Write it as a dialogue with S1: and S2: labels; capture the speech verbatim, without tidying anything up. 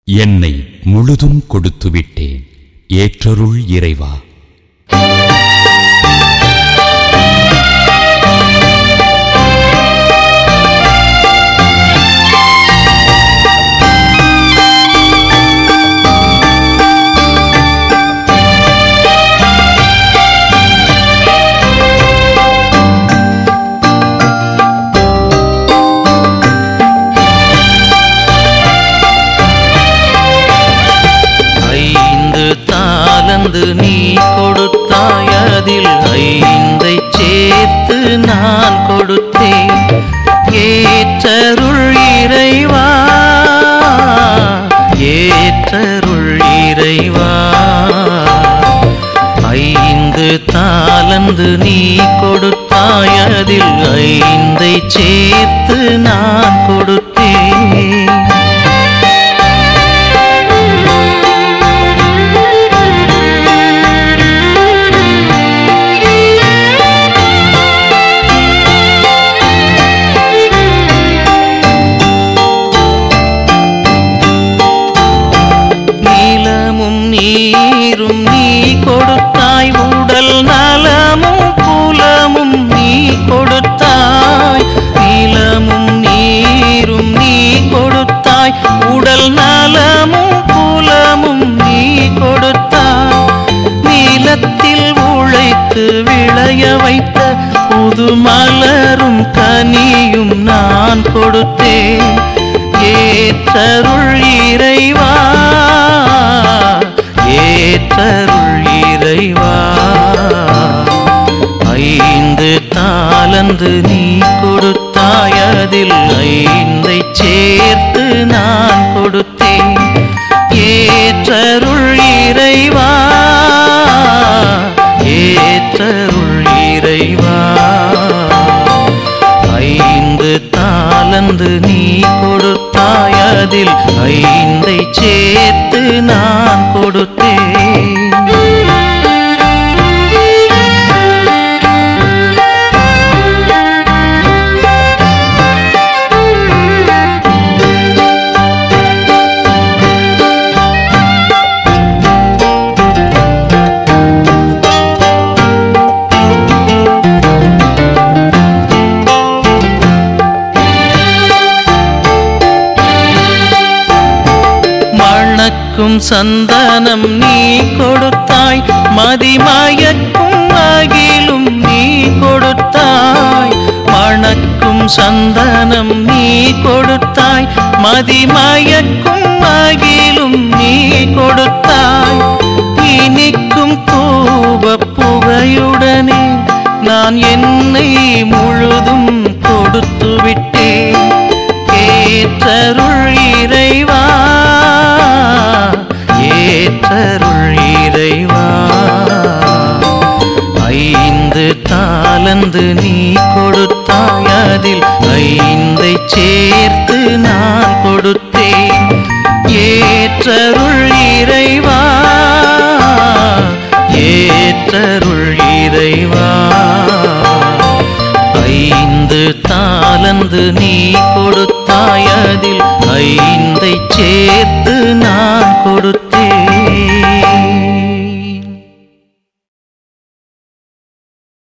S1: என்னை முழுதும் கொடுத்து விட்டேன், ஏற்றருள் இறைவா.
S2: நீ கொடுத்தாய், அதில் ஐந்தை சேர்த்து நான் கொடுத்தேன். ஏற்றருள் இறைவா, ஏற்றருள் இறைவா. ஐந்து தாலந்து நீ கொடுத்தாய், அதில் ஐந்தை சேர்த்து நான் கொடுத்தேன். நீரும் நீ கொடுத்தாய், உடல் நலமும் புலமும் நீ கொடுத்தாய். நீலமும் நீரும் நீ கொடுத்தாய், உடல் நலமும் புலமும் நீ கொடுத்தாய். நீலத்தில் உழைத்து விளைய வைத்த புது மலரும் கனியும் நான் கொடுத்தேன். ஏற்றருள் இறைவா, ஏற்றருள் இறைவா. ஐந்து தாலந்து நீ கொடுத்தாய், அதில் ஐந்தை சேர்த்து நான் கொடுத்தேன். ஏற்றருள் இறைவா, ஏற்றருள் இறைவா. ஐந்து தாலந்து நீ கொடுத்தாய், அதில் ஐந்தை சேர்த்து நான் கொடுத்தேன். சந்தனம் நீ கொடுத்தாய், மதிமயக்கும் அகிலும் நீ கொடுத்தாய். மணக்கும் சந்தனம் நீ கொடுத்தாய், மதிமயக்கும் அகிலும் நீ கொடுத்தாய். இனிக்கும் தூப புகையுடனே நான் என்னை முழுதும் கொடுத்து விட்டேன். ஏற்றருள் இறைவா, ஏற்றருள் இறைவா. ஐந்து தாலந்து நீ கொடுத்தாய், அதில் ஐந்தை சேர்த்து நான் கொடுத்தேன். ஏற்றருள் இறைவா, ஏற்றருள் இறைவா. ஐந்து தாலந்து நீ கொடுத்தாய், அதில் ஐந்தை சேர்த்து நான் கொடுத்தேன்.